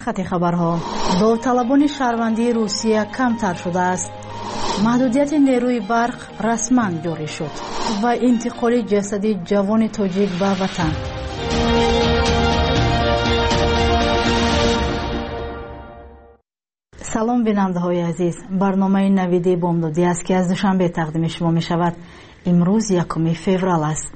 خط خبرها. داوطلبان شهروندی روسیه کمتر شده است. محدودیت نیروی برق رسما جاری شد و انتقال جسد جوان تاجیک به وطن. سلام بیننده های عزیز، برنامه نویدی بامدادی است که از دوشنبه تقدیم شما می شود. امروز 1 فوریه است.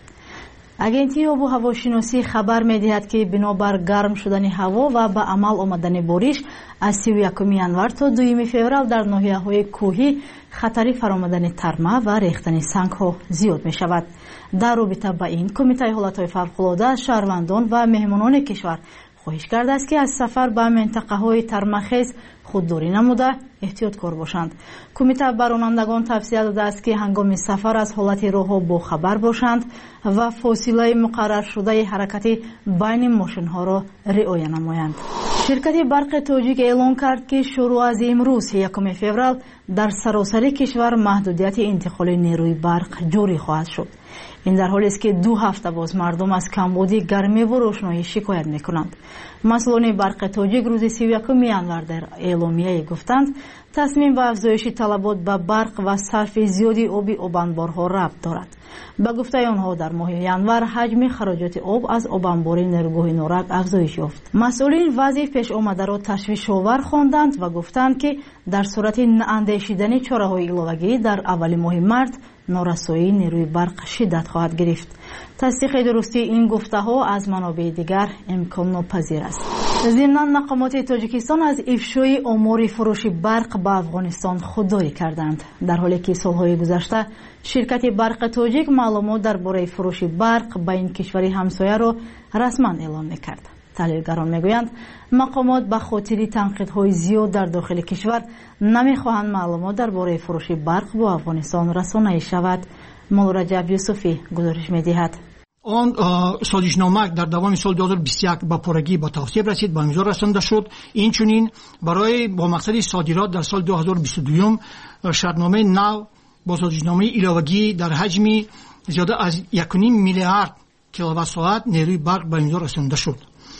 агентии обу ҳавошиносӣ хабар медиҳад ки бинобар гарм шудани ҳаво ва ба амал омадани бориш аз 31 январ то 2 феврал дар ноҳияҳои кӯҳӣ хатари фаромадани тарма ва рехтани сангҳо зиёд мешавад. дар робита ба ин кумитаи ҳолатҳои фавқулодда аз шаҳрвандон ва меҳмонони кишвар хоҳиш кардааст ки аз сафар ба минтақаҳои тармахез худдорӣ намуда эҳтиёткор бошанд. кумита ба ронандагон тавсия додааст ки ҳангоми сафар аз ҳолати роҳҳо бохабар бошанд ва фосилаи муқарраршудаи ҳаракати байни мошинҳоро риоя намоянд. ширкати барқи тоҷик эълон кард ки шурӯъ аз имрӯз 1 феврал дар саросари кишвар маҳдудияти интиқоли нерӯи барқ ҷорӣ хоҳад шуд. ин дар ҳолест ки 2 ҳафта боз мардум аз камбуди гармиву рӯшноӣ шикоят мекунанд. масъулони барқи тоҷик рӯзи 31 январ дар эъломияе гуфтанд, тасмим ба афзоиши талабот ба барқ ва сарфи зиёди оби обанборҳо рабт дорад. ба гуфтаи онҳо дар моҳи январ ҳаҷми хароҷоти об аз обанбори нерӯгоҳи норак афзоиш ёфт. масъулин вазъи пешомадаро ташвишовар хонданд ва гуфтанд ки дар сурати наандешидани чораҳои иловагӣ дар аввали моҳи март норасоии нерӯи барқ шиддат хоҳад гирифт. тасдиқи дурустии ин гуфтаҳо аз манобеъи дигар имконнопазир аст. зимнан мақомоти тоҷикистон аз ифшои омори фурӯши барқ ба афғонистон худдорӣ карданд. дар ҳоле ки солҳои гузашта ширкати барқи тоҷик маълумот дар бораи фурӯши барқ ба ин кишвари ҳамсояро расман эълон мекард. таҳлилгарон мегӯянд, мақомот ба хотири танқидҳои зиёд дар дохили кишвар намехоҳанд маълумот дар бораи фурӯши барқ бо афғонистон расонаӣ шавад. молураҷаб юсуфӣ гузориш медиҳад. он созишнома дар давоми соли 2021 ба порагӣ ба тавсиеб расид, ба имзо расонда шуд. инчунин барои бо мақсади содирот дар соли 2022 шартномаи нав бо созишномаи иловагӣ дар ҳаҷми зиёда аз 1.5 миллиард киловаттсоат нерӯи барқ ба имзо расонда шуд.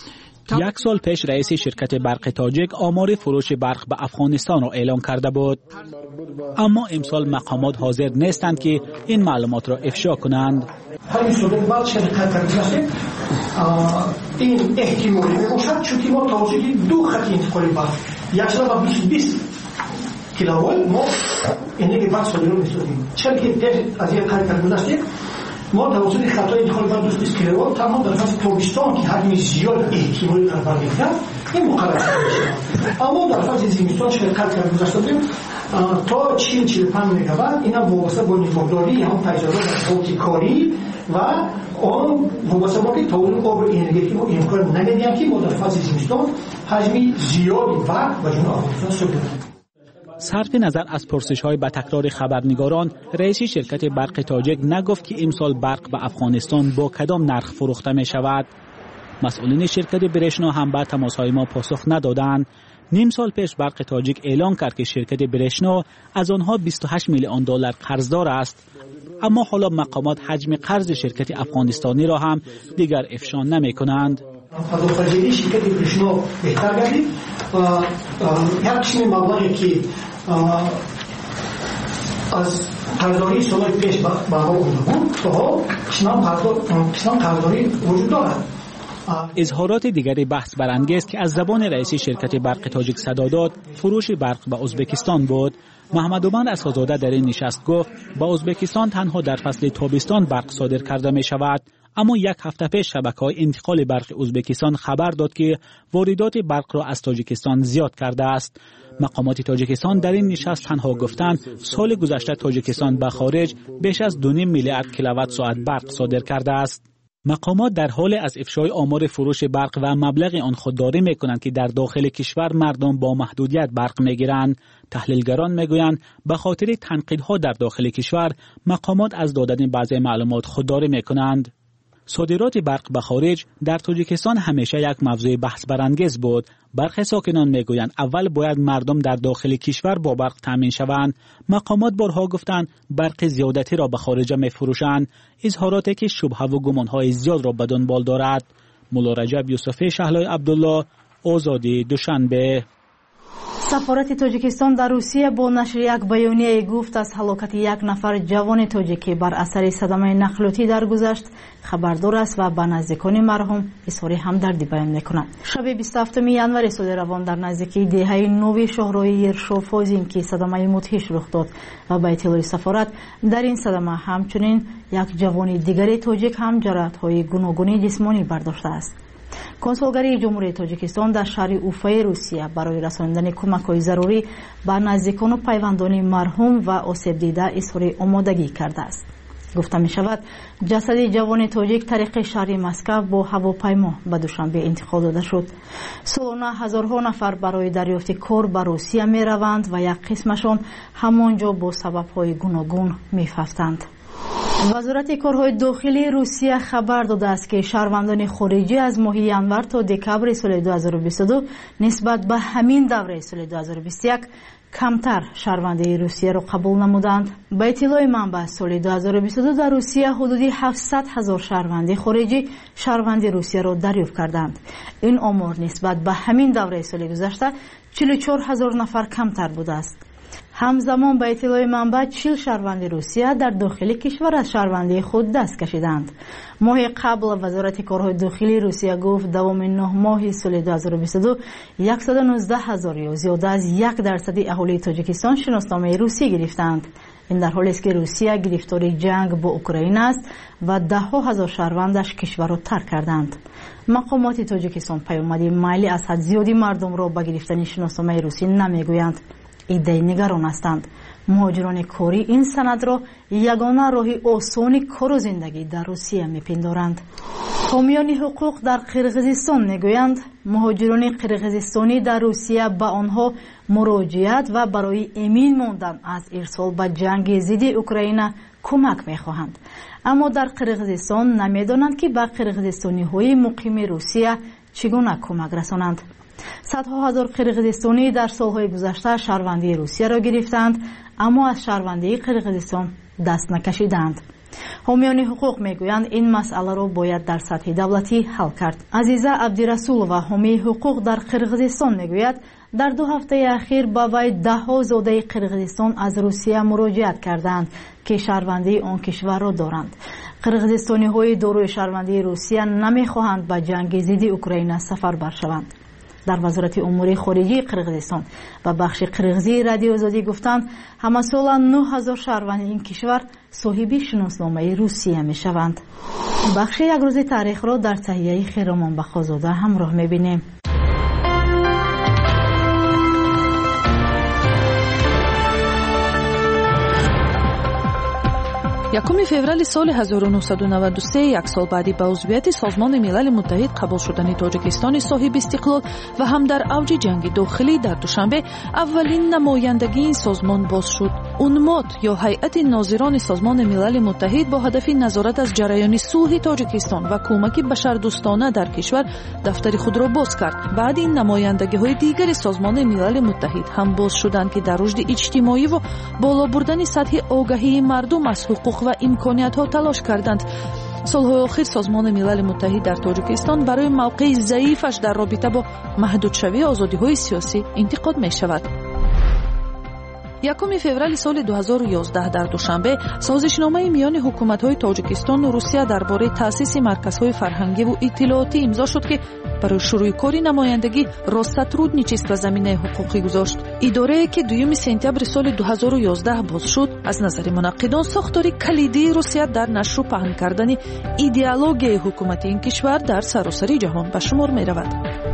یک سال پیش رئیس شرکت برق تاجیک آمار فروش برق به افغانستان را اعلام کرده بود، اما امسال مقامات حاضر نیستند که این معلومات را افشا کنند. این احتمالی میباشد چون ما توسط 2 خط انتقال برق 120 کیلووات ما انرژی برق صادرات می‌سازیم. چرا که از یک کار گذشته ما توسط خطای انتقال برق 220 کیلووات تمام در فصل تابستان که حجم زیاد احتمالی در بر می‌گیرد این مقرر شده. اما در فصل زمستان چه کار گذشته بودیم تا 40-45 مگاوات اینا وابسته با نگهداری یا هم تجارت در کاری و آن وابسته با که تولید آب انرژی ما امکان نمیدیم که ما در فصل زمستان حجم زیادی برق و جنوب افغانستان صادر. صرف نظر از پرسش‌های به تکرار خبرنگاران، رئیس شرکت برق تاجیک نگفت که امسال برق به افغانستان با کدام نرخ فروخته می شود. مسئولین شرکت برشنا هم به تماس‌های ما پاسخ ندادند. نیم سال پیش برق تاجیک اعلام کرد که شرکت برشنا از آنها 28 میلیون دلار قرضدار است، اما حالا مقامات حجم قرض شرکت افغانستانی را هم دیگر افشا نمی کنند. پرداخت‌پذیری شرکت برشنا بهتر گردید و یک قسم مبلغی که از قرضداری سالهای پیش به آنها بود تا قسم قرضداری وجود دارد. اظهارات دیگری بحث برانگیز که از زبان رئیس شرکت برق تاجیک صدا داد فروش برق به ازبکستان بود. محمد عمر اسخازاده در این نشست گفت با ازبکستان تنها در فصل تابستان برق صادر کرده می شود، اما 1 هفته پیش شبکه‌های انتقال برق ازبکستان خبر داد که واردات برق را از تاجیکستان زیاد کرده است. مقامات تاجیکستان در این نشست تنها گفتند سال گذشته تاجیکستان به خارج بیش از 2.5 میلیارد کیلووات ساعت برق صادر کرده است. مقامات در حال از افشای آمار فروش برق و مبلغ آن خودداری می‌کنند که در داخل کشور مردم با محدودیت برق می‌گیرند. تحلیلگران می‌گویند به خاطر تنقیدها در داخل کشور مقامات از دادن بعضی معلومات خودداری می‌کنند. صادرات برق به خارج در تاجیکستان همیشه یک موضوع بحث برانگیز بود. برخی ساکنان میگویند اول باید مردم در داخل کشور با برق تامین شوند. مقامات بارها گفتند برق زیادتی را به خارج میفروشند. اظهاراتی که شبهه و گمانهای زیاد را به دنبال دارد. مولا رجب یوسفی شهلای عبدالله، آزادی دوشنبه. سفارت تاجیکستان در روسیه با نشر یک بیانیه گفت از هلاکت یک نفر جوان تاجیکی بر اثر صدمه نخلاتی درگذشت خبردار است و به نزدیکان مرحوم اظهار همدردی بیان می‌کند. شب 27 ژانویه سال روان در نزدیکی دهه نوی شهرهای یرشوف که صدمه مدهش رخ داد و به اطلاع سفارت در این صدمه همچنین یک جوان دیگری تاجیک هم جراحت‌های گوناگون جسمانی برداشته است. کنسولگری جمهوری تاجیکستان در شهر اوفای روسیه برای رساندن کمک‌های ضروری به نزدیکان و پیوندان مرحوم و آسیب دیده اظهار آمادگی کرده است. گفته می شود جسد جوان تاجیک طریق شهر مسکو با هواپیما به دوشنبه انتقال داده شد. سالانه هزارها نفر برای دریافت کار به روسیه می روند و یک قسمشان همانجا با سبب‌های گوناگون می ففتند. وزارت کارهای داخلی روسیه خبر داده است که شهروندان خارجی از ماه ژانویه تا دکبر سال 2022 نسبت به همین دوره سال 2021 کمتر شهروندی روسیه را قبول نمودند. به اطلاع منبع سال 2022 در روسیه حدود 700,000 شهروندی خارجی شهروندی روسیه را دریافت کردند. این آمار نسبت به همین دوره سال گذشته 44,000 نفر کمتر بوده است. همزمان به اطلاع منبع 40 شهروند روسیه در داخل کشور از شهروندی خود دست کشیدند. ماه قبل وزارت کارهای داخلی روسیه گفت دوام 9 ماه سال 2022 119,000 یا زیاده از 1% اهالی تاجیکستان شناسنامه روسی گرفتند. این در حالی است که روسیه گرفتار جنگ با اوکراین است و ده‌ها هزار شهروندش کشور را ترک کردند. مقامات تاجیکستان پیامد میل از حد زیادی مردم را به گرفتن شناسنامه روسی نمیگویند. ایده نگران هستند. مهاجران کاری این سند را یگانه راه آسان کار و زندگی در روسیه میپندارند. حامیان حقوق در قرقیزستان میگویند مهاجران قرقیزستانی در روسیه به آنها مراجعت و برای امین ماندن از ارسال به جنگ ضد اوکراین کمک میخواهند، اما در قرقیزستان نمیدانند که به قرقیزستانی های مقیم روسیه چگونه کمک رسانند. صدها هزار قرقیزستانی در سالهای گذشته شهروندی روسیه را گرفتند اما از شهروندی قرقیزستان دست نکشیدند. حامیان حقوق میگویند این مسئله را باید در سطح دولتی حل کرد. عزیزه عبدالرسولова حامی حقوق در قرقیزستان میگوید در 2 هفته اخیر به وی 10 زاده قرقیزستان از روسیه مراجعت کردند که شهروندی آن کشور را دارند. قرقیزستانی های دارای شهروندی روسیه نمیخواهند به جنگ ضد اوکراین سفربر شوند. در وزارت امور خارجه قرقیزستان و بخش قرقیزی رادیو آزادی گفتند همه سال 9,000 شهروند این کشور صاحب شناسنامه روسیه می شوند. بخش یک روز تاریخ را در تهیه خیرمان بخازاده همراه می بینیم. 1 феврали соли 1993 як сол баъди ба узвияти Созмони Милали Муттаҳид қабул шудани Тоҷикистони соҳиби истиқлол ва ҳам дар авҷи ҷанги дохилӣ дар душанбе аввалин намояндагии ин созмон боз шуд. унмот ё ҳайати нозирони Созмони Милали Муттаҳид бо ҳадафи назорат аз ҷараёни сулҳи Тоҷикистон ва кӯмаки башардӯстона дар кишвар дафтари худро боз кард. баъди ин намояндагиҳои дигари Созмони Милали Муттаҳид ҳам боз шуданд ки дар рушди иҷтимоиву боло бурдани сатҳи огаҳии мардум аз ҳуқуқ ва имкониятҳо талош карданд. солҳои охир Созмони Милали Муттаҳид дар Тоҷикистон барои мавқеи заифаш дар робита бо маҳдудшавии озодиҳои сиёсӣ интиқод мешавад. 1 феврали соли 2011 дар душанбе созишномаи миёни ҳукуматҳои Тоҷикистону Русия дар бораи таъсиси марказҳои фарҳангиву иттилоотӣ имзо шуд ки барои шурӯъи кори намояндагӣ россотрудничество заминаи ҳуқуқӣ гузошт. идорае ки 2 сентябри соли 2011 боз шуд аз назари мунаққидон сохтори калидии Русия дар нашру паҳн кардани идеологияи ҳукумати ин кишвар дар саросари ҷаҳон ба шумор меравад.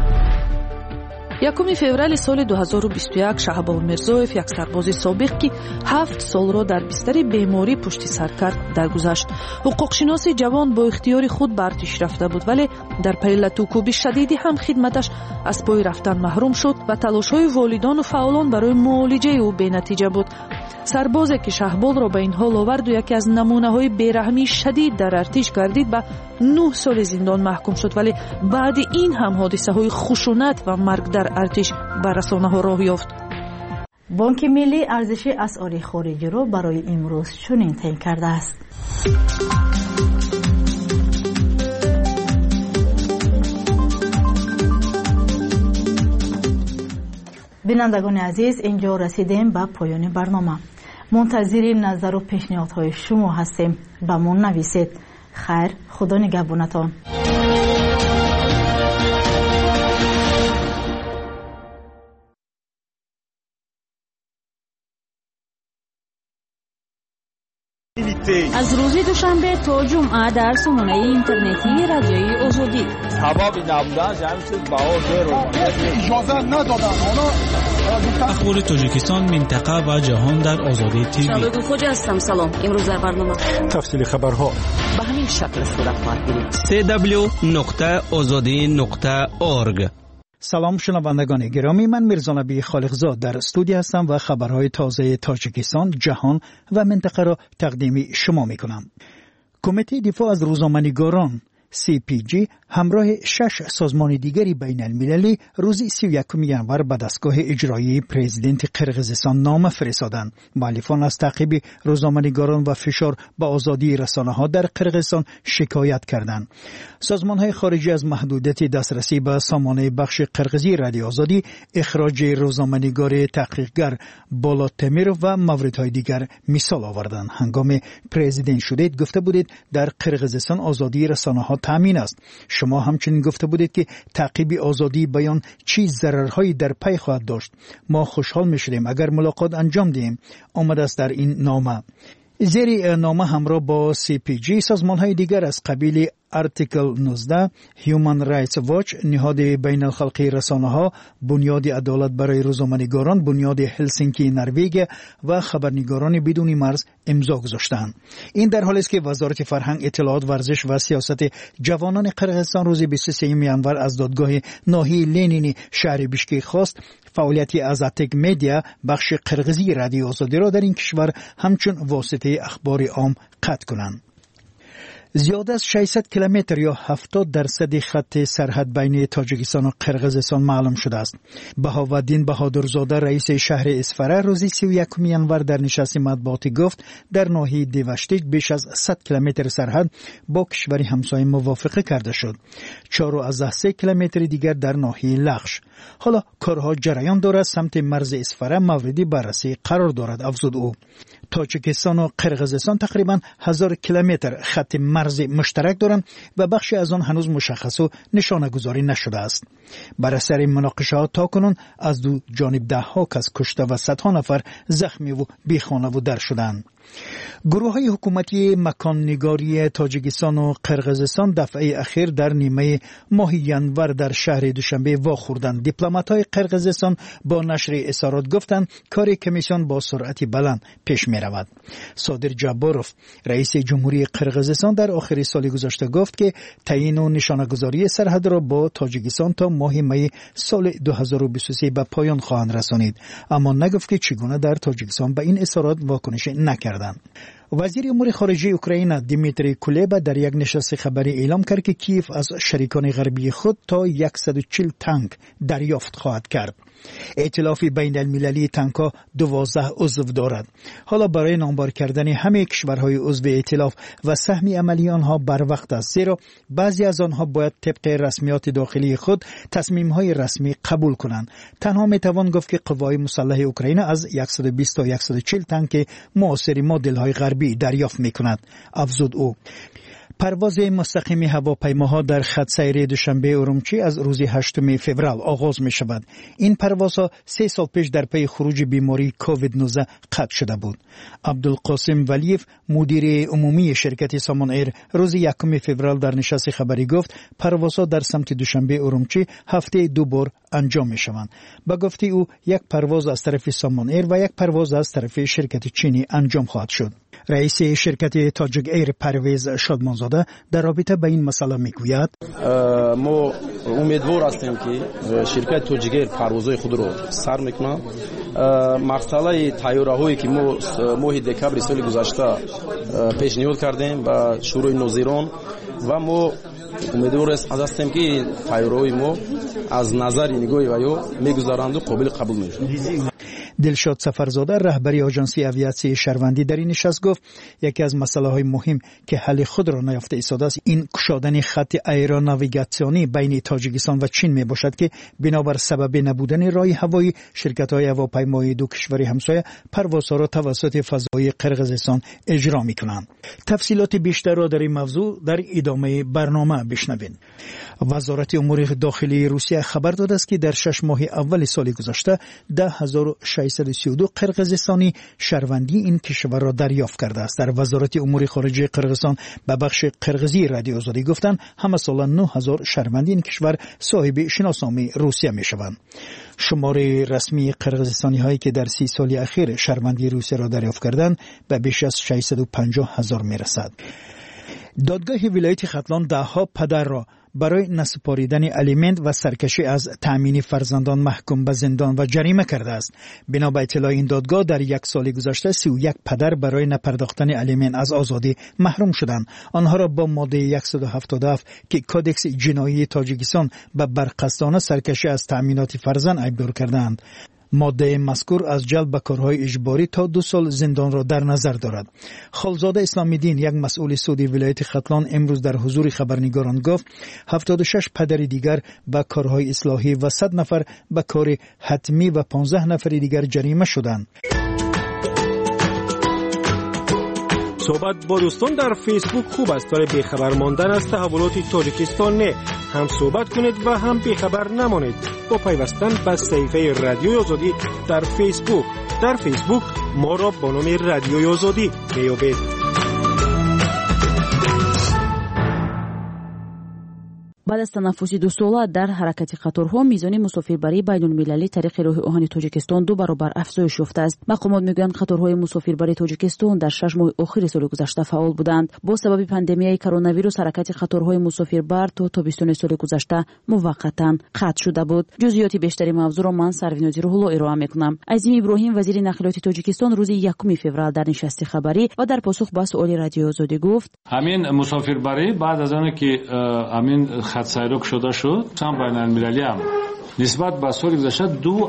1 феврали соли 2021 Шаҳбол Мирзоев як сарбози собиқ ки 7 солро дар бистари беморӣ пушти сар кард даргузашт. ҳуқуқшиноси ҷавон бо ихтиёри худ ба артиш рафта буд, вале дар пайи латӯкӯби шадиди ҳам хидматаш аз пои рафтан маҳрум шуд ва талошҳои волидону фаъолон барои муолиҷаи ӯ бенатиҷа буд. сарбозе ки Шаҳболро ба ин ҳол оварду яке аз намунаҳои бераҳмии шадид дар артиш гардид ба 9 соли зиндон маҳкум шуд, вале баъди ин ҳам ҳодисаҳои хушунат ва марг дар артиш ба расонаҳо роҳ ёфт. бонки миллӣ арзиши асъори хориҷиро барои имрӯз чунин таъин кардааст. بینندگان عزیز، اینجا رسیدیم به پایان برنامه. منتظر نظر و پیشنهادهای شما هستیم. به ما نویسید. خیر، خدا نگهبانتان. از روز دوشنبه تا جمعه در سامانه اینترنتی رادیوی آزادی. سبب نبودن جمعیت باور اجازه ندادن. اخبار تاجیکستان، منطقه و جهان در آزادی تیوی. شباب خوجا هستم. سلام. امروز در برنامه تفصیل خبرها به همین شکل صورت خواهد گرفت. www.azadi.org. سلام شنوندگان گرامی، من میرزا نبی خالقزاد در استودیو هستم و خبرهای تازه تاجیکستان، جهان و منطقه را تقدیم شما میکنم. کمیته دفاع از روزنامه‌نگاران CPG همراه 6 سازمان دیگری بین المللی روز 31 ینور به دستگاه اجرایی پرزیدنت قرقیزستان نامه فرستادند. مؤلفان از تعقیب روزنامه‌نگاران و فشار به آزادی رسانه‌ها در قرقیزستان شکایت کردند. سازمان‌های خارجی از محدودیت دسترسی به سامانه بخش قرقیزی رادیو آزادی، اخراج روزنامه‌نگار تحقیقگر بالاتمیر و موردهای دیگر مثال آوردند. هنگام پرزیدنت شدید گفته بودید در قرقیزستان آزادی رسانه‌ها تامین است. شما همچنین گفته بودید که تعقیب آزادی بیان چه ضررهایی در پی خواهد داشت. ما خوشحال می‌شدیم اگر ملاقات انجام دهیم. آمده است در این نامه. زیر نامه همراه با CPG سازمان‌های دیگر از قبیل آرتیکل 19، هیومن رایتس واچ، نهاد بین الخلقی رسانه‌ها، بنیاد عدالت برای روزنامه‌نگاران، بنیاد هلسینکی نروژ و خبرنگاران بدون مرز امضا گذاشتند. این در حالی است که وزارت فرهنگ، اطلاعات، ورزش و سیاست جوانان قرقیزستان روز 23 ینور از دادگاه ناحیه لنینی شهر بیشکک خواست فعالیت آزاتک مدیا بخش قرقیزی رادیو آزادی را در این کشور همچون واسطه اخبار عام قطع کنند. زیاده از 600 کیلومتر یا 70% خط سرحد بین تاجیکستان و قرقیزستان معلوم شده است. بهاودین بهادرزاده رئیس شهر اسفره روز 31 ینور در نشست مطبوعاتی گفت در ناحیه دیوشتیک بیش از 100 کیلومتر سرحد با کشوری همسایه موافقه کرده شد. 4.3 کیلومتر دیگر در ناحیه لخش. حالا کارها جریان دارد. سمت مرز اسفره موردی بررسی قرار دارد، افزود او. تاجیکستان و قرقیزستان تقریباً 1000 کیلومتر خط مرز مشترک دارند و بخشی از آن هنوز مشخص و نشانه گذاری نشده است. بر اثر مناقشات تاکنون از دو جانب ده‌ها کس کشته و صدها نفر زخمی و بیخانه و در شدند. گروه‌های حکومتی مکان‌نگاری تاجیکستان و قرقیزستان دفعه اخیر در نیمه ماه ینور در شهر دوشنبه واخوردند. دیپلمات‌های قرقیزستان با نشر اظهارات گفتند کار کمیسیون با سرعت بلند پیش می‌رود. صادر جباروف رئیس جمهوری قرقیزستان در آخر سال گذشته گفت که تعیین و نشانه‌گذاری سرحد را با تاجیکستان تا ماه می سال 2023 به پایان خواهند رسانید، اما نگفت که چگونه در تاجیکستان به این اظهارات واکنش نکردند. وزیر امور خارجه اوکراین دیمیتری کولبا در یک نشست خبری اعلام کرد که کیف از شریکان غربی خود تا 140 تانک دریافت خواهد کرد. ائتلاف بین المللی تانک‌ها 12 عضو دارد. حالا برای نامبر کردن همه کشورهای عضو ائتلاف و سهم عملی آنها بر وقت است، زیرا بعضی از آنها باید طبق رسمیات داخلی خود تصمیم‌های رسمی قبول کنند. تنها میتوان گفت که قوای مسلح اوکراین از 120 تا 140 تانک معاصر مدل‌های غربی دریافت می‌کند، افزود او. پرواز مستقیم هواپیماها در خط سیر دوشنبه ارومچی از روز 8 فوریه آغاز می شود. این پروازها 3 سال پیش در پی خروج بیماری کووید 19 قطع شده بود. عبدالقاسم ولیف مدیر عمومی شرکت سامان ایر روز 1 فوریه در نشست خبری گفت پروازها در سمت دوشنبه ارومچی هفته 2 بار انجام می شوند. با گفته او یک پرواز از طرف سامان ایر و یک پرواز از طرف شرکت چینی انجام خواهد شد. رئیس شرکت تاجیک ایر پرویز شادمانزاده در رابطه با این مسئله میگوید ما امیدوار هستیم که شرکت تاجیک ایر پروازهای خود را سر میکنه. مسئله طیاره‌هایی که ما ماه دکبر سال گذشته پیشنهاد کردیم به شورای ناظران و ما امیدوار هستیم که طیاره‌های ما از نظر نگاه ویو میگذارند و قابل قبول میشوند. دلشاد سفرزاده رهبری آژانسی آویاسیون شهروندی در این نشست گفت یکی از مسائل مهم که حل خود را نیافته ایستاده است این گشادن خط ایروناویگاسیونی بین تاجیکستان و چین می باشد که بنابر سبب نبودن راه هوایی شرکت‌های هواپیمایی دو کشور همسایه پروازها را توسط فضای قرقیزستان اجرا می‌کنند. تفصیلات بیشتر را در این موضوع در ادامه برنامه بشنوید. وزارت امور داخلی روسیه خبر داده است که در 6 ماه اول سال گذشته 10632 قرقیزستانی شهروندی این کشور را دریافت کرده است. در وزارت امور خارجه قرقیزستان به بخش قرقیزی رادیو آزادی گفتند همه سال 9000 شهروندی این کشور صاحب شناسنامه روسیه میشوند. شمار رسمی قرقیزستانی هایی که در 30 سال اخیر شهروندی روسیه را دریافت کردند به بیش از 650,000 میرسد. دادگاه ولایت ختلان دهها پدر را برای نسپاریدن الیمنت و سرکشی از تأمین فرزندان محکوم به زندان و جریمه کرده است. بنا به اطلاع این دادگاه در 1 سال گذشته 31 پدر برای نپرداختن الیمنت از آزادی محروم شدند. آنها را با ماده 177 که کدکس جنایی تاجیکستان به برقصدانه سرکشی از تأمینات فرزند ایبدار کردند. ماده مذکور از جلب به کارهای اجباری تا 2 سال زندان را در نظر دارد. خالزاده اسلامی دین یک مسئول سودی ولایت ختلان امروز در حضور خبرنگاران گفت 76 پدر دیگر به کارهای اصلاحی و 100 نفر به کار حتمی و 15 نفر دیگر جریمه شدند. صحبت با دوستان در فیسبوک خوب است برای بیخبر ماندن از تحولات تاجیکستان. نه هم صحبت کنید و هم بیخبر نمانید با پیوستن به صفحه رادیوی آزادی در فیسبوک. در فیسبوک ما را با نام رادیوی آزادی میابید. بعد از تنفس 2 ساله در حرکت قطارها میزان مسافربری بین المللی طریق راه آهن تاجیکستان 2 برابر افزایش یافته است. مقامات میگویند قطارهای مسافربری تاجیکستان در 6 ماه آخر سال گذشته فعال بودند. با سبب پاندمیای کرونا ویروس حرکت قطارهای مسافربر تا تابستان سال گذشته موقتا قطع شده بود. جزئیات بیشتری موضوع را من سروینازی روح‌الله ارائه میکنم. عظیم ابراهیم وزیر نقلیات تاجیکستان روز 1 فوریه در نشست خبری و در پاسخ به سوال رادیو آزادی گفت همین مسافربری بعد از آنکه که همین خط سیرک شده شد هم بین المللی هم نسبت به سال گذشته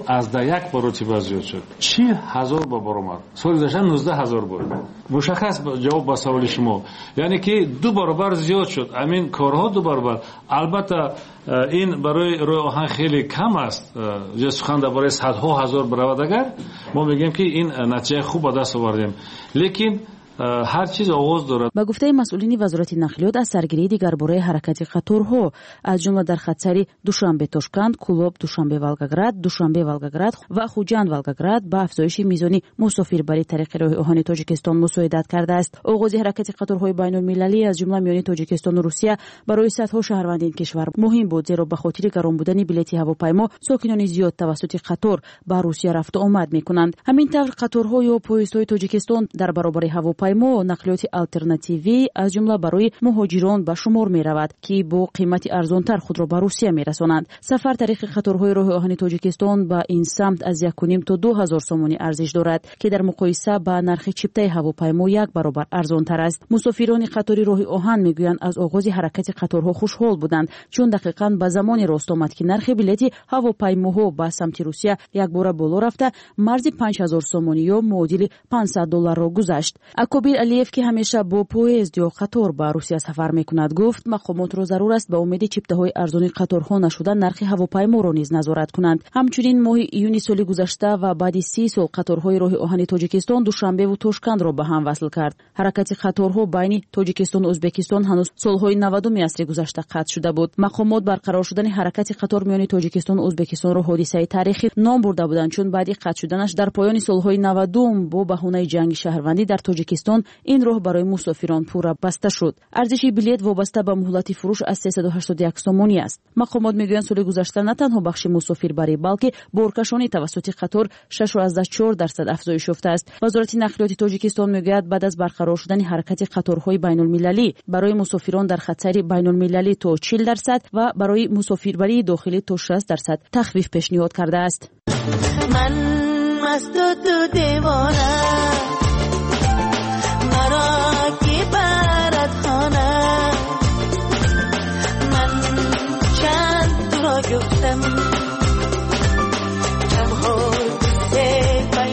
2.1 برابر زیاد شد. 40,000 بار آمد. سال گذشته 19,000 بار. مشخص جواب به سوال شما یعنی که 2 برابر زیاد شد. همین کارها 2 برابر. البته این برای راه آهن خیلی کم است. جز سخن درباره صدها هزار برآورد اگر ما میگیم که این نتیجه خوب به دست آوردیم. لیکن هر چیز آغاز دارد. با گفته مسئولین وزارت نقلیات از سرگیری دیگر برای حرکت قطارها از جمله در خط سری دوشنبه تاشکند، کولوب دوشنبه ولگاگراد، دوشنبه ولگاگراد و خوجند ولگاگراد به افزایش میزان مسافربری طریق راه آهن تاجیکستان مساعدت کرده است. آغاز حرکت قطارهای بین المللی از جمله میان تاجیکستان و روسیه برای صدها شهروند این کشور مهم بود، زیرا به خاطر گران بودن بلیط هواپیما ساکنان زیاد توسط قطار به روسیه رفت و آمد میکنند. همین طور قطارها یا پویزهای تاجیکستان در برابر هواپیما و نقلیات آلترناتیوی از جمله برای مهاجران به شمار می رود که با قیمت ارزانتر خود را به روسیه می رسانند. سفر طریق قطارهای راه آهن تاجیکستان به این سمت از 1.5 تا 2,000 سومانی ارزش دارد که در مقایسه با نرخ چپتای هواپیما 1 برابر ارزانتر است. مسافران قطاری راه آهن میگویند از آغاز حرکت قطارها خوشحال بودند چون دقیقاً به زمان راست آمد که نرخ بلیط هواپیماها به سمت روسیه یک بار بالا رفته مرز 5,000 سومانی یا معادل $500 را گذشت. اکوبیر علیف که همیشه با پویزد یا قطار به روسیه سفر میکند گفت مقامات را ضرور است به امید چپته‌های ارزان قطارها نشدن نرخ هواپیما را نیز نظارت کنند. همچنین ماه ایونی سال گذشته و بعد 30 سال قطارهای راه آهن تاجیکستان دوشنبه و تاشکند را به هم وصل کرد. حرکت قطارها بین تاجیکستان و ازبکستان هنوز سالهای 90 عصر گذشته قطع شده بود. مقامات برقرار شدن حرکت قطار میان تاجیکستان و ازبکستان را حادثه تاریخی نام برده بودند چون بعد قطع شدنش در پایان سالهای 90 با بهانه جنگ شهروندی در تاجیکستان این راه برای مسافران پورا بسته شد. ارزش بلیط وابسته به مهلت فروش از 381 سومانی است. مقامات میگویند سال گذشته نه تنها بخش مسافربری بلکه بارکشانی توسط قطار 6.4% افزایش یافته است. وزارت نقلیات تاجیکستان میگوید بعد از برقرار شدن حرکت قطارهای بین المللی برای مسافران در خط سری بین المللی تا 40% و برای مسافربری داخلی تا 60% تخفیف پیشنهاد کرده است. من مست و تو دیوانه مرا کی برات خانه من چند تو را گفتم کم ها سه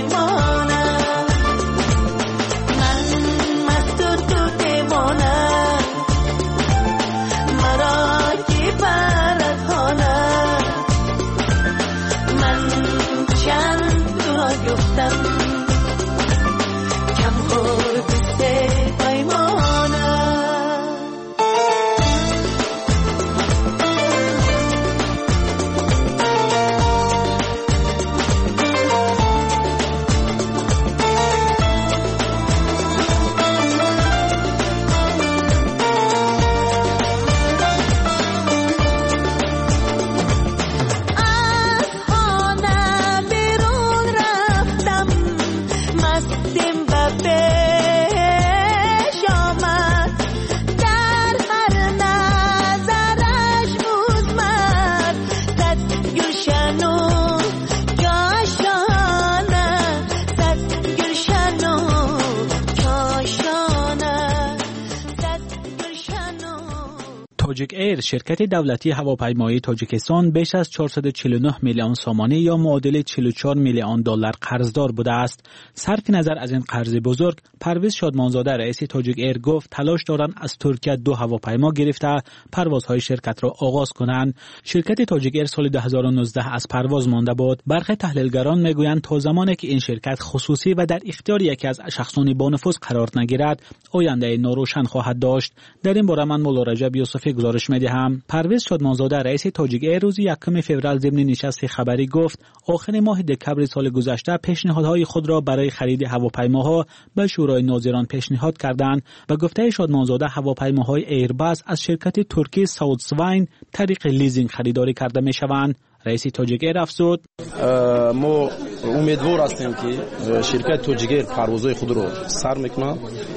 تاجیک ایر شرکت دولتی هواپیمایی تاجیکستان بیش از 449 میلیون سامانه یا معادل 44 میلیون دلار قرضدار بوده است. صرف نظر از این قرض بزرگ، پرویز شادمانزاده رئیس تاجیک ایر گفت تلاش دارند از ترکیه 2 هواپیما گرفته پروازهای شرکت را آغاز کنند. شرکت تاجیک ایر سال 2019 از پرواز مانده بود. برخی تحلیلگران میگویند تا زمانی که این شرکت خصوصی و در اختیار یکی از شخصان با نفوذ قرار نگیرد، آینده ناروشن خواهد داشت. در این باره من مولا رجب یوسفی گزارش می‌دهم. پرویز شادمانزاده رئیس تاجیک ایر روز 1 فوریه ضمن نشست خبری گفت آخر ماه دکمبر سال گذشته پیشنهادهای خود را برای خرید هواپیماها به شورای ناظران پیشنهاد کردند. به گفته شادمانزاده هواپیماهای ایرباس از شرکت ترکی ساوتسواین طریق لیزینگ خریداری کرده می‌شوند. رئیس تاجیک ایر افزود ما امیدوار هستیم که شرکت تاجیک ایر پروازهای خود را سر میکنه.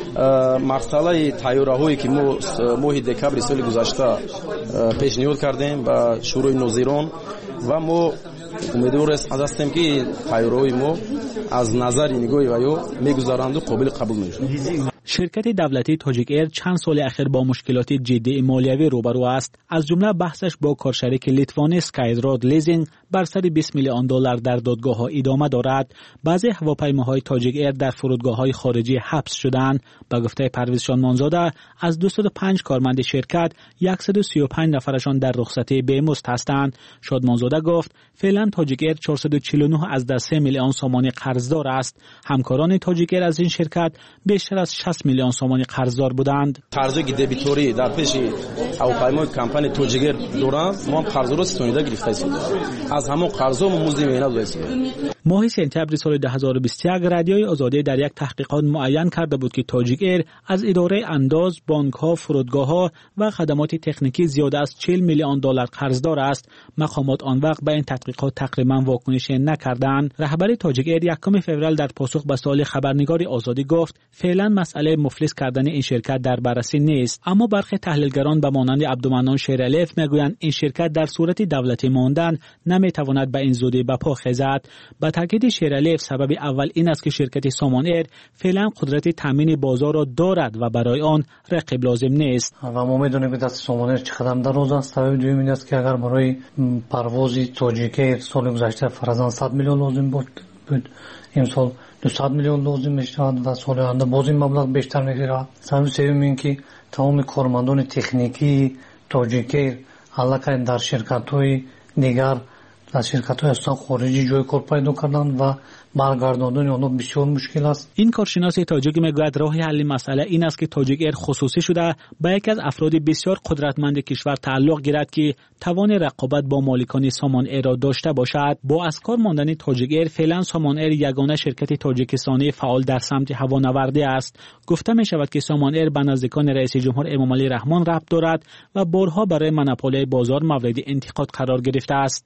مسئله طیاره‌هایی که ما ماه دکمبر سال گذشته پیشنهاد کردیم به شورای ناظران و ما امیدوار هستیم که طیاره‌های ما از نظر نگاه ویو میگذارند و قابل قبول میشوند. شرکت دولتی تاجیک ایر چند سال اخیر با مشکلات جدی مالیوی روبرو است. از جمله بحثش با کارشریک لیتوانی اسکایراد لیزینگ بر سر 20 میلیون دلار در دادگاه‌ها ادامه دارد. بعضی هواپیماهای تاجیک ایر در فرودگاه‌های خارجی حبس شدند. به گفته پرویز شادمانزاده از 205 کارمند شرکت 135 نفرشان در رخصتی بیمزد هستند. شادمانزاده گفت فعلا تاجیک ایر 449 از در 3 میلیون سامانه قرضدار است. همکاران تاجیک ایر از این شرکت بیشتر از 60 میلیون سامانه قرضدار بودند. قرضی که دبیتوری در پیش هواپیمای کمپانی تاجیک ایر دارند، ما هم قرض را ستونیده گرفته ایم. از همون قرضا ما مزد مینا داشتیم. ماه سپتامبر سال 2021 رادیوی آزادی در یک تحقیقات معین کرده بود که تاجیک ایر از اداره انداز، بانک‌ها، فرودگاه‌ها و خدمات تکنیکی زیاده از 40 میلیون دلار قرضدار است. مقامات آن وقت به این تحقیقات تقریبا واکنش نکردند. رهبر تاجیک ایر 1 فوریه در پاسخ به سوال خبرنگار آزادی گفت فعلا مسئله مفلس کردن این شرکت در بررسی نیست، اما برخی تحلیلگران به مانند عبدالمنان شیرالیف میگویند این شرکت در صورت دولتی ماندن نمیتواند به این زودی به پا خیزد. با تاکید شیرالیف سبب اول این است که شرکت سامان ایر فعلا قدرت تامین بازار را دارد و برای آن رقیب لازم نیست. و ما میدونیم که دست سامان ایر چه قدم دراز است. سبب دوم این است که اگر برای پروازی تاجیک ایر سال گذشته فرضاً 100 میلیون لازم بود، امسال 200 میلیون لازم میشود و سال آینده باز این مبلغ بیشتر میگیرد. سبب سوم این که تمام کارمندان تکنیکی تاجیک ایر علاقه در شرکت‌های دیگر از شرکت‌های استان خارجی جای کار پیدا کردند و برگرداندن آنها بسیار مشکل است. این کارشناس تاجیک میگوید راه حل مسئله این است که تاجیک ایر خصوصی شده به یکی از افراد بسیار قدرتمند کشور تعلق گیرد که توان رقابت با مالکان سامان ایر را داشته باشد. با از کار ماندن تاجیک ایر فعلا سامان ایر یگانه شرکت تاجیکستانی فعال در سمت هوانوردی است. گفته می شود که سامان ایر به نزدیکان رئیس جمهور امام علی رحمان ربط دارد و بارها برای مونوپولی بازار مورد انتقاد قرار گرفته است.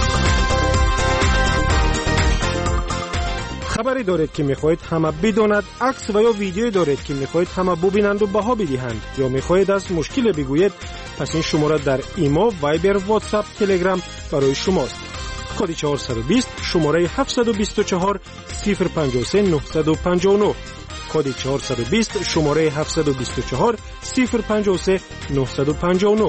خبری دارید که میخواهید همه بداند، عکس و یا ویدیویی دارید که میخواهید همه ببینند و بها بدهند یا میخواهید از مشکل بگویید، پس این شماره در ایما، وایبر، واتساپ، تلگرام برای شماست. کد 420 شماره 724 053 959 کد 420 شماره 724 053 959.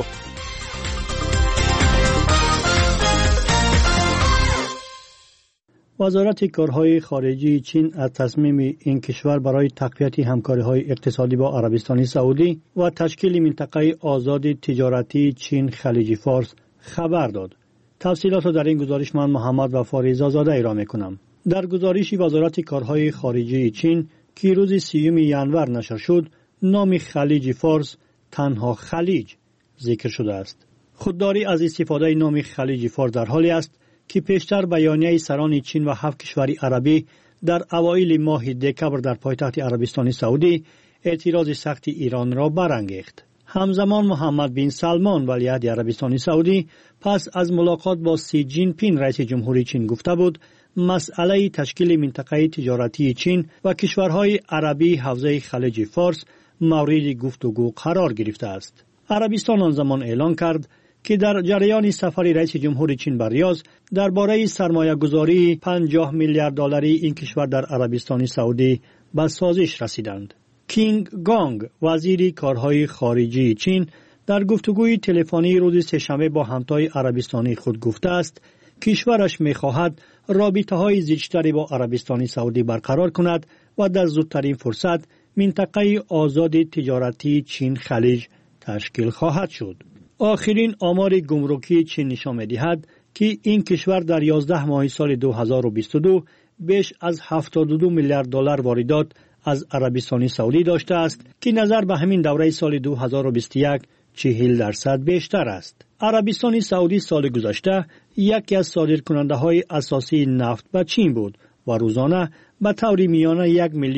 وزارت کارهای خارجی چین از تصمیم این کشور برای تقویت همکاری‌های اقتصادی با عربستان سعودی و تشکیل منطقه آزاد تجارتی چین خلیج فارس خبر داد. تفصیلات را در این گزارش من محمد وفا رضا زاده ارائه می‌کنم. در گزارش وزارت کارهای خارجه چین که روز 30 ژانویه نشر شد، نام خلیج فارس تنها خلیج ذکر شده است. خودداری از استفاده نام خلیج فارس در حالی است که پیشتر بیانیه سران چین و 7 کشور عربی در اوایل ماه دکبر در پایتخت عربستان سعودی اعتراض سخت ایران را برانگیخت. همزمان محمد بن سلمان ولیعهد عربستان سعودی پس از ملاقات با سی جین پین رئیس جمهوری چین گفته بود مسئله تشکیل منطقه تجارتی چین و کشورهای عربی حوزه خلیج فارس مورد گفتگو قرار گرفته است. عربستان آن زمان اعلان کرد که در جریان سفر رئیس جمهوری چین به ریاض درباره سرمایه‌گذاری 50 میلیارد دلاری این کشور در عربستان سعودی به سازش رسیدند. کینگ گانگ وزیر کارهای خارجه چین در گفتگوی تلفنی روز سه‌شنبه با همتای عربستانی خود گفته است کشورش می‌خواهد رابطه‌های زیستری با عربستان سعودی برقرار کند و در زودترین فرصت منطقه آزاد تجارتی چین خلیج تشکیل خواهد شد. آخرین آمار گمرکی چین نشان می‌دهد که این کشور در 11 ماه سال 2022 بیش از 72 میلیارد دلار واردات از عربستان سعودی داشته است که نظر به همین دوره سال 2021 40% بیشتر است. عربستان سعودی سال گذشته یکی از صادرکننده‌های اساسی نفت به چین بود و روزانه به طور میانه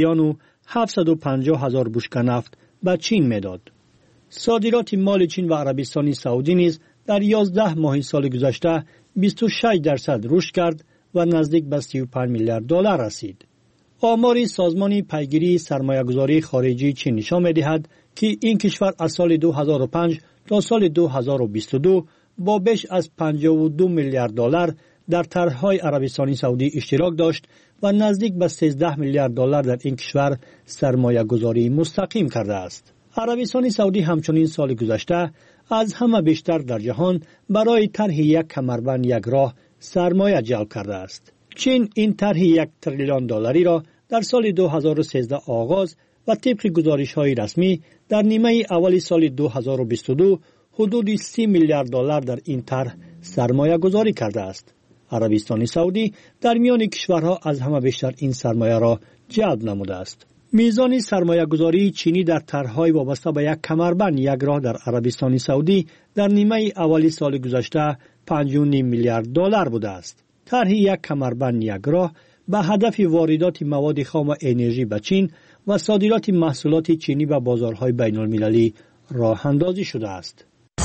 1,750,000 بشکه نفت به چین میداد. صادرات مال چین و عربستان سعودی نیز در 11 ماه سال گذشته 26% رشد کرد و نزدیک به 35 میلیارد دلار رسید. آمار سازمان پیگیری سرمایه‌گذاری خارجی چین نشان می‌دهد که این کشور از سال 2005 تا سال 2022 با بیش از 52 میلیارد دلار در طرح‌های عربستان سعودی اشتراک داشت و نزدیک به 13 میلیارد دلار در این کشور سرمایه‌گذاری مستقیم کرده است. عربستان سعودی همچنین سال گذشته از همه بیشتر در جهان برای طرح یک کمربند یک راه سرمایه جلب کرده است. چین این طرح 1 تریلیون دلاری را در سال 2013 آغاز و طبق گزارش‌های رسمی در نیمه اول سال 2022 حدود 30 میلیارد دلار در این طرح سرمایه گذاری کرده است. عربستان سعودی در میان کشورها از همه بیشتر این سرمایه را جلب نموده است. میزان سرمایه گذاری چینی در طرح‌های وابسته به یک کمربند یک راه در عربستان سعودی در نیمه اولی سال گذشته 5.5 میلیارد دلار بوده است. طرح 1 کمربند یک راه به هدف واردات مواد خام و انرژی به چین و صادرات محصولات چینی به بازارهای بین‌المللی راه اندازی شده است.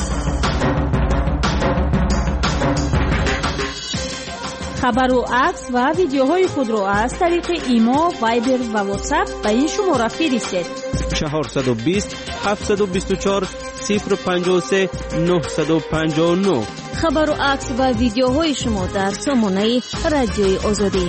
خبر و عکس و ویدیوهای خود را از طریق ایما، وایبر و واتساپ به این شماره فرستید. 420 724 053 959. خبر و عکس و ویدیوهای شما در سامانه رادیوی آزادی.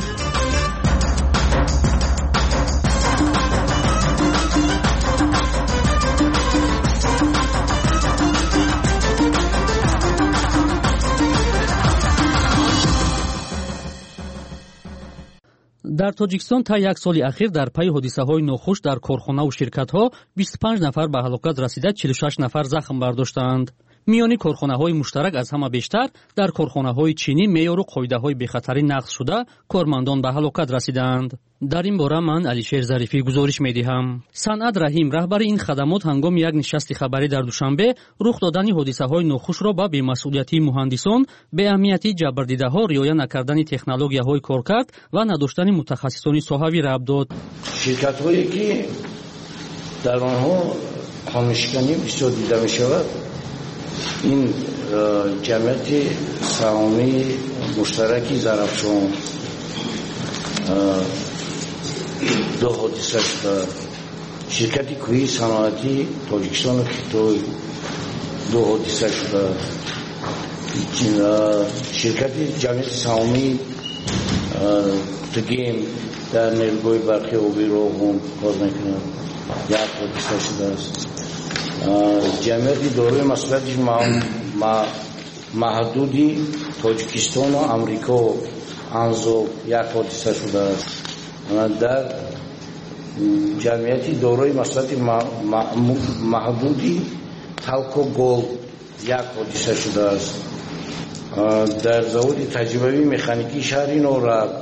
در تاجیکستان تا یک سال اخیر در پی حادثه‌های ناخوش در کارخانه و شرکت‌ها 25 نفر به هلاکت رسیده، 46 نفر زخم برداشتند. میانی کارخانه‌های مشترک از همه بیشتر در کارخانه‌های چینی معیار و قاعده‌های بی‌خطری نقض شده، کارمندان به هلاکت رسیدند. در این باره من علیشیر ظریفی گزارش می‌دهم. صنعت رحیم رهبر این خدمات هنگام یک نشست خبری در دوشنبه رخ دادن حادثه‌های ناخوش را به بی‌مسئولیتی مهندسان، به اهمیتی جبردیده‌ها، رعایت نکردن تکنولوژی‌های کارکرد و نداشتن متخصصان صحوی ربط داد. شرکت‌هایی که در آنها خانشکنی بسیار دیده می‌شود، این جمعیت سهامی مشترکی زرافشان دو حادثه شده. شرکت کوهی صنعتی تاجیکستان و خطای دو حادثه شده. شرکت جمعیت سهامی تگیم در نیروگاه برقی آبی راهون کار میکنه، یک حادثه شده است. جمعیت داروی مسئولیت محدودی تاجیکستان و امریکا انزو یک حادثه شده است. در جمعیت داروی مسئولیت محدودی تلکو گولد یک حادثه شده است. در زود تجربی مکانیکی شهر نوراب